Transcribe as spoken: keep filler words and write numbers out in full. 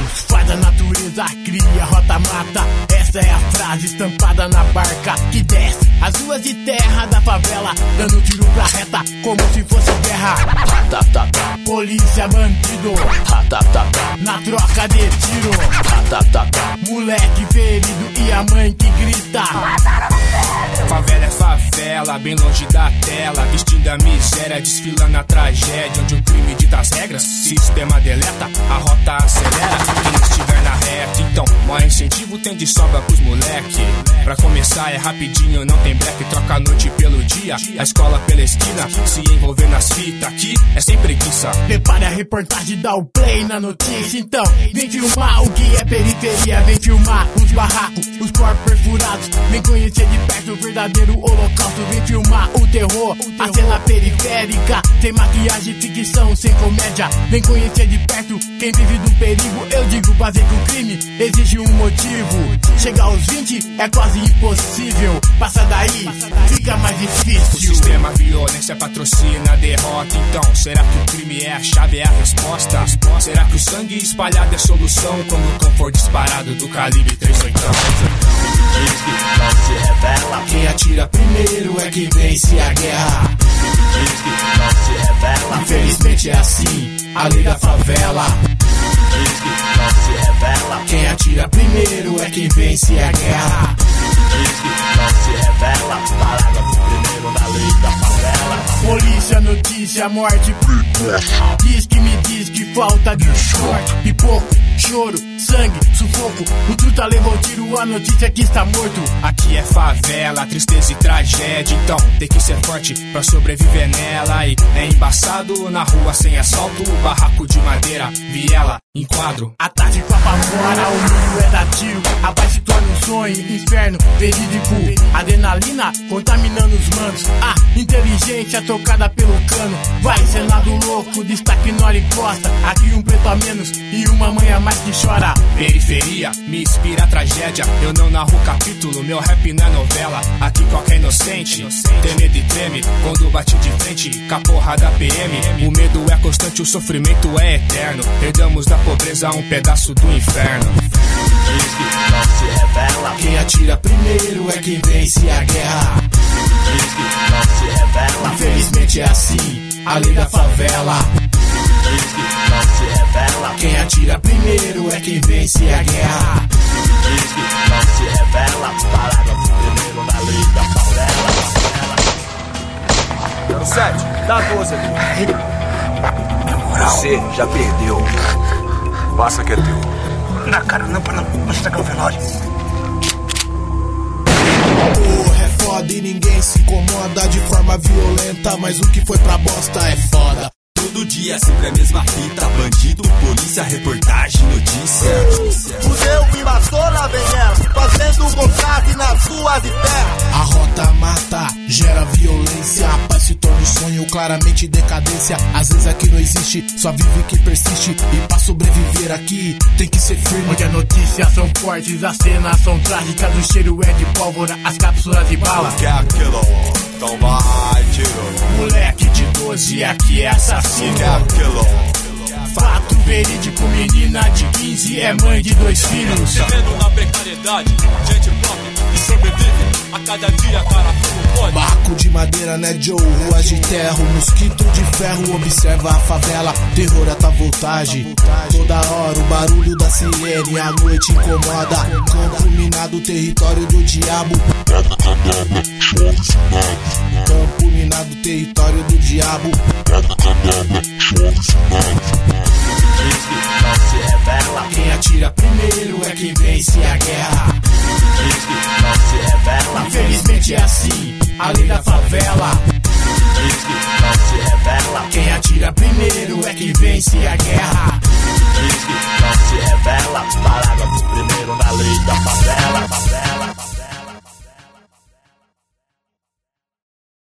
Deus faz a natureza, cria, rota, mata. Essa é a frase estampada na barca que desce as ruas de terra da favela, dando tiro pra reta como se fosse guerra. Tá, tá, tá. Polícia, bandido, tá, tá, tá, tá. Na troca de tiro, tá, tá, tá, tá. Moleque ferido e a mãe que grita. Favela é favela, bem longe da tela, vestindo a miséria, desfilando a tragédia, onde o crime dita as regras, sistema deleta, a rota acelera, quem estiver na reta. Então, maior incentivo tem de sobra pros moleque. Pra começar é rapidinho, não tem break, troca a noite pelo dia, a escola pela esquina, se envolver nas fitas, aqui é sem preguiça. Prepare a reportagem, dá o play na notícia. Então, vem filmar o que é periferia, vem filmar os barracos, os corpos perfurados, vem conhecer de perto o verdadeiro holocausto, vem filmar o terror, a cena periférica, sem maquiagem, ficção, sem comédia, vem conhecer de perto quem vive do perigo. Eu digo fazer que o crime exige um motivo, chegar aos vinte é quase impossível, passa daí, fica mais difícil. O sistema violência patrocina a derrota. Então, será que o crime é a chave, é a resposta? Será que o sangue espalhado é solução quando o cão for disparado do calibre três oitão? Diz que não se revela. Quem atira primeiro é quem vence a guerra. Diz que não se revela. Infelizmente é assim, a lei da favela. Diz que não se revela. Quem atira primeiro é quem vence a guerra. Diz que não se revela. Parágrafo primeiro da lei da favela. Polícia, notícia, morte. Diz que me diz que falta de sorte. Pipoco, choro, sangue, sufoco. O truta levou tiro, a notícia que está morto. Aqui é favela, tristeza e tragédia. Então tem que ser forte pra sobreviver nela. E é embaçado na rua sem assalto, barraco de madeira, viela, enquadro. A tarde pra fora, o mundo é da tiro. A paz se torna um sonho, inferno, verídico. Adrenalina contaminando os manos. A inteligência tocada pelo cano. Vai, Senado louco, destaque na hora encosta. Aqui um preto a menos e uma mãe a mais que chora. Periferia, me inspira a tragédia. Eu não narro capítulo, meu rap não é novela. Aqui qualquer inocente tem medo e treme quando bate de frente com a porra da P M. O medo é constante, o sofrimento é eterno. Herdamos da pobreza um pedaço do inferno. Diz que não se revela. Quem atira primeiro é quem vence a guerra. Diz que não se revela. Infelizmente é assim, a lei da favela. Diz que não se revela. Quem atira primeiro é quem vence a guerra. Diz que não se revela. Parágrafo primeiro da lei da favela. zero sete, dá doze ali. Você já perdeu. Passa que é teu. Não, cara, não, não, não estragar o velório. Porra, é foda e ninguém se incomoda de forma violenta, mas o que foi pra bosta é foda. Todo dia sempre a mesma fita, bandido, polícia, reportagem, notícia. Fudeu, invasora, vem ela, fazendo contraste nas ruas de terra. A rota mata, gera violência, a paz se torna um sonho, claramente decadência. Às vezes aqui não existe, só vive quem persiste. E pra sobreviver aqui, tem que ser firme. Onde as notícias são fortes, as cenas são trágicas. O cheiro é de pólvora, as cápsulas de bala. Que é aquilo? Então vai, tiro. Moleque de doze, aqui é assassino. Que é aquilo? Fato verídico, menina de quinze é mãe de dois filhos. Vivendo na precariedade, gente própria que sobrevive a cada dia, cara, como pode. Barco de madeira, né, Joe? Ruas de terra, mosquito de ferro, observa a favela. Terror alta voltagem, toda hora o barulho da sirene, a noite incomoda. Campo minado, território do diabo. Campo minado, território do diabo. Diz que não se revela. Quem atira primeiro é quem vence a guerra. Diz que não se revela. Infelizmente é assim, a lei da favela. Diz que não se revela. Quem atira primeiro é quem vence